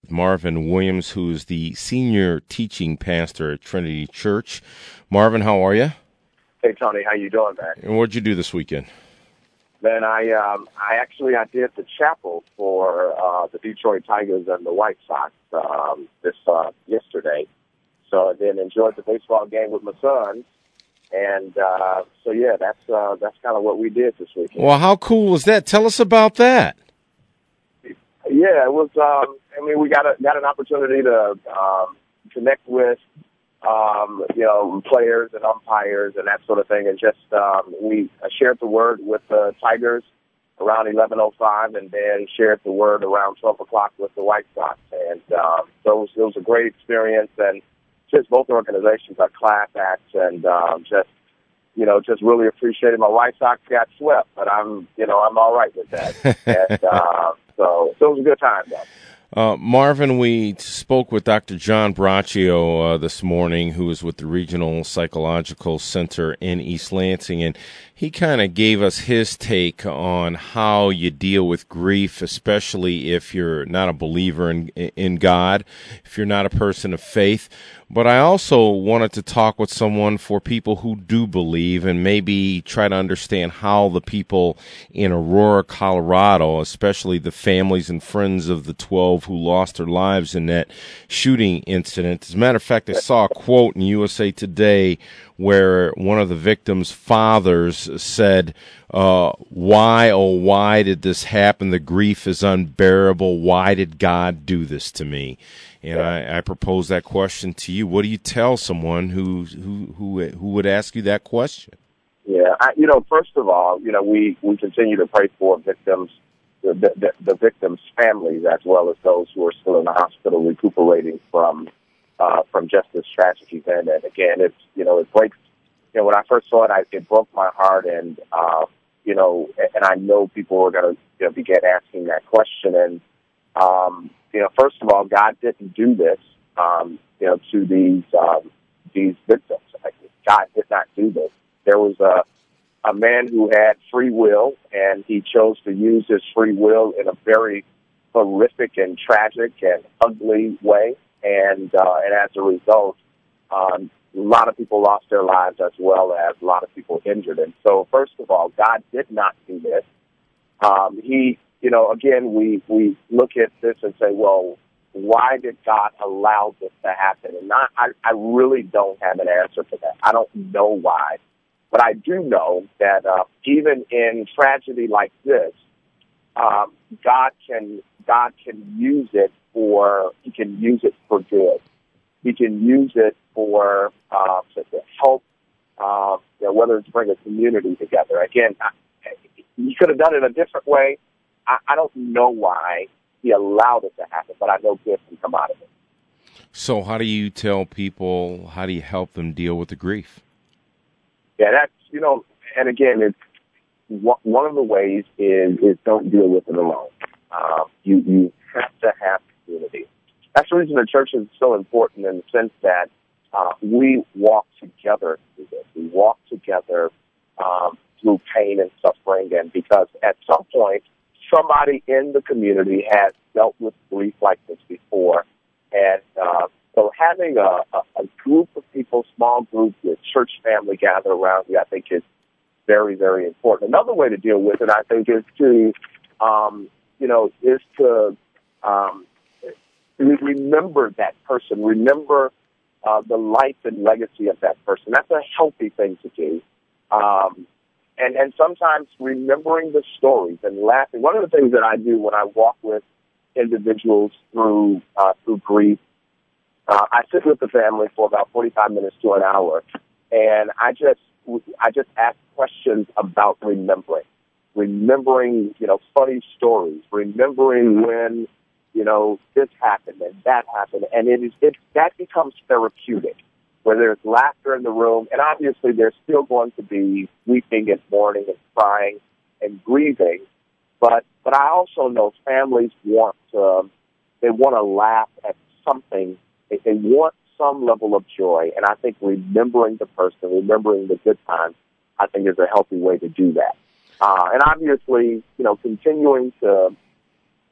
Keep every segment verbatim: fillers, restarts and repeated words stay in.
with Marvin Williams, who's the senior teaching pastor at Trinity Church. Marvin, how are you? Hey, Tony, how you doing, man? And what'd you do this weekend? Man, I um, I actually I did the chapel for uh, the Detroit Tigers and the White Sox um, this uh, yesterday. So I then enjoyed the baseball game with my sons, and uh, so yeah, that's uh, that's kind of what we did this weekend. Well, how cool was that? Tell us about that. Yeah, it was. Um, I mean, we got a, got an opportunity to um, connect with. Um, you know, players and umpires and that sort of thing. And just, um, we shared the word with the Tigers around eleven oh five and then shared the word around twelve o'clock with the White Sox. And, um, so it was, it was a great experience, and just both organizations are class acts, and, um, just, you know, just really appreciated. My White Sox got swept, but I'm, you know, I'm all right with that. and, uh, so, so it was a good time, though. Uh, Marvin, we spoke with Doctor John Braccio uh, this morning, who is with the Regional Psychological Center in East Lansing, and he kind of gave us his take on how you deal with grief, especially if you're not a believer in in God, if you're not a person of faith. But I also wanted to talk with someone for people who do believe and maybe try to understand how the people in Aurora, Colorado, especially the families and friends of the twelve who lost their lives in that shooting incident. As a matter of fact, I saw a quote in U S A Today where one of the victims' fathers said, uh, why, oh, why did this happen? The grief is unbearable. Why did God do this to me? And I, I propose that question to you. What do you tell someone who who who who would ask you that question? Yeah, I, you know, first of all, you know, we, we continue to pray for victims, the, the, the victims' families, as well as those who are still in the hospital recuperating from uh, from just this tragic event. And again, it's, you know, it breaks. You know, when I first saw it, I, it broke my heart, and uh, you know, and I know people are going to you know, begin asking that question. And um, you know, first of all, God didn't do this, um, you know, to these um, these victims. God did not do this. There was a a man who had free will, and he chose to use his free will in a very horrific and tragic and ugly way. And uh, and as a result, um, a lot of people lost their lives, as well as a lot of people injured. And so, first of all, God did not do this. Um, he, you know, again, we, we look at this and say, well, why did God allow this to happen? And not, I, I really don't have an answer for that. I don't know why. But I do know that uh, even in tragedy like this, um, God can God can use it for He can use it for good. He can use it for uh, to, to help, uh, you know, whether it's bring a community together. Again, I, He could have done it a different way. I, I don't know why He allowed it to happen, but I know good can come out of it. So, how do you tell people? How do you help them deal with the grief? Yeah, that's, you know, and again, it's one of the ways is, is don't deal with it alone. Um, you, you have to have community. That's the reason the church is so important, in the sense that uh, we walk together through this. We walk together um, through pain and suffering, and because at some point, somebody in the community has dealt with grief like this before, and uh, so having a, a, a group of people, small group, with church family gather around you, I think is very, very important. Another way to deal with it, I think, is to, um, you know, is to um, remember that person, remember uh, the life and legacy of that person. That's a healthy thing to do. Um, and, and sometimes remembering the stories and laughing. One of the things that I do when I walk with individuals through uh, through grief, Uh, I sit with the family for about forty-five minutes to an hour, and I just I just ask questions about remembering, remembering, you know, funny stories, remembering when, you know, this happened and that happened, and it is it that becomes therapeutic, where there's laughter in the room, and obviously there's still going to be weeping and mourning and crying and grieving, but but I also know families want to, they want to laugh at something. They, they want some level of joy, and I think remembering the person, remembering the good times, I think is a healthy way to do that. Uh, and obviously, you know, continuing to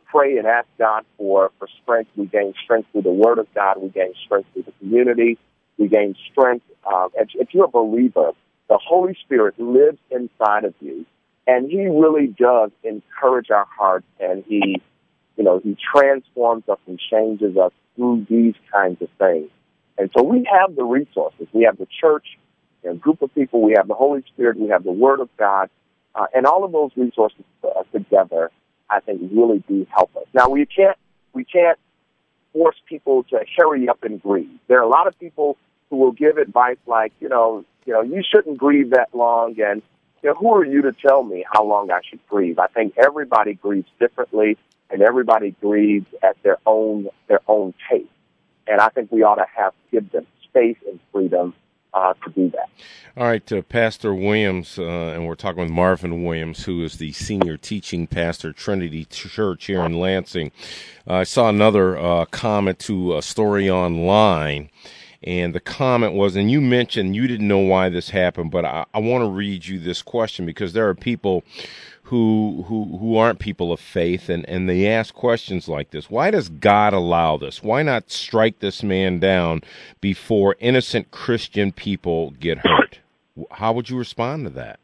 pray and ask God for, for strength. We gain strength through the Word of God. We gain strength through the community. We gain strength. Uh, if, if you're a believer, the Holy Spirit lives inside of you, and He really does encourage our hearts, and He, you know, He transforms us and changes us through these kinds of things. And so we have the resources. We have the church, a group of people. We have the Holy Spirit. We have the Word of God. Uh, and all of those resources uh, together, I think, really do help us. Now, we can't we can't force people to hurry up and grieve. There are a lot of people who will give advice like, you know, you know, you shouldn't grieve that long, and you know, who are you to tell me how long I should grieve? I think everybody grieves differently, and everybody grieves at their own their own pace. And I think we ought to have give them space and freedom Uh, to do that. All right, uh, Pastor Williams, uh, and we're talking with Marvin Williams, who is the senior teaching pastor at Trinity Church here in Lansing. Uh, I saw another uh, comment to a story online, and the comment was, and you mentioned you didn't know why this happened, but I, I want to read you this question because there are people who who who aren't people of faith, and, and they ask questions like this. Why does God allow this? Why not strike this man down before innocent Christian people get hurt? How would you respond to that?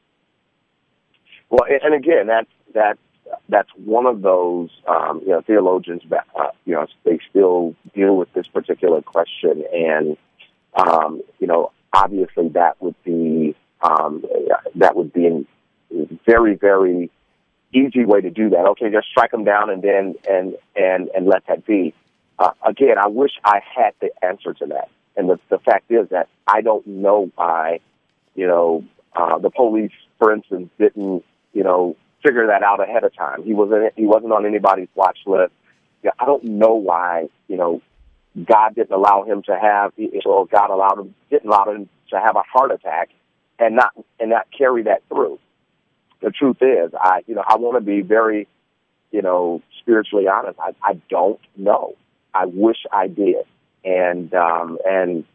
Well, and again, that that that's one of those um, you know theologians that uh, you know they still deal with this particular question, and um, you know obviously that would be um, that would be an very, very easy way to do that. Okay, just strike them down and then and and and let that be. Uh, again, I wish I had the answer to that. And the, the fact is that I don't know why, you know, uh, the police, for instance, didn't, you know, figure that out ahead of time. He wasn't he wasn't on anybody's watch list. Yeah, I don't know why, you know, God didn't allow him to have, or God allowed him didn't allow him to have a heart attack and not and not carry that through. The truth is, I, you know, I want to be very, you know, spiritually honest. I, I don't know. I wish I did, and um, and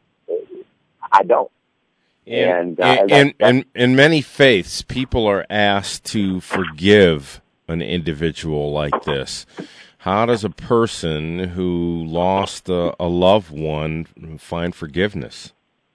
I don't. In, and uh, in, in, in, in many faiths, people are asked to forgive an individual like this. How does a person who lost a, a loved one find forgiveness?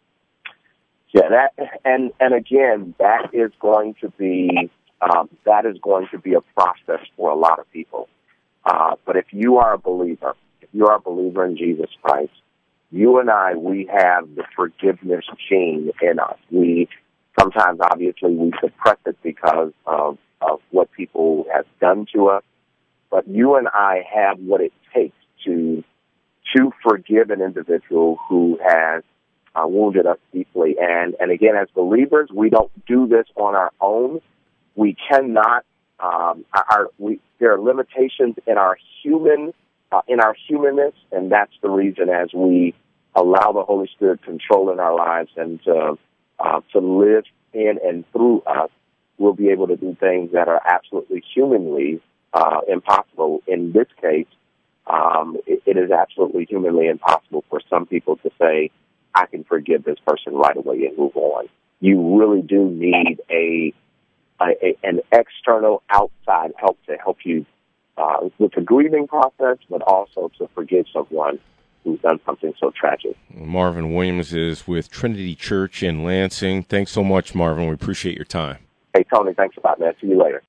Yeah, that and and again, that is going to be um, that is going to be a process for a lot of people. Uh, but if you are a believer, if you are a believer in Jesus Christ, you and I, we have the forgiveness gene in us. We sometimes, obviously, we suppress it because of of what people have done to us. But you and I have what it takes to to forgive an individual who has Uh, wounded us deeply. And, and again, as believers, we don't do this on our own. We cannot, um, our, we, there are limitations in our human, uh, in our humanness, and that's the reason as we allow the Holy Spirit control in our lives and to, uh, to live in and through us, we'll be able to do things that are absolutely humanly uh, impossible. In this case, um, it, it is absolutely humanly impossible for some people to say, I can forgive this person right away and move on. You really do need a, a, a an external outside help to help you uh, with the grieving process, but also to forgive someone who's done something so tragic. Marvin Williams is with Trinity Church in Lansing. Thanks so much, Marvin. We appreciate your time. Hey, Tony, thanks a lot, man. See you later.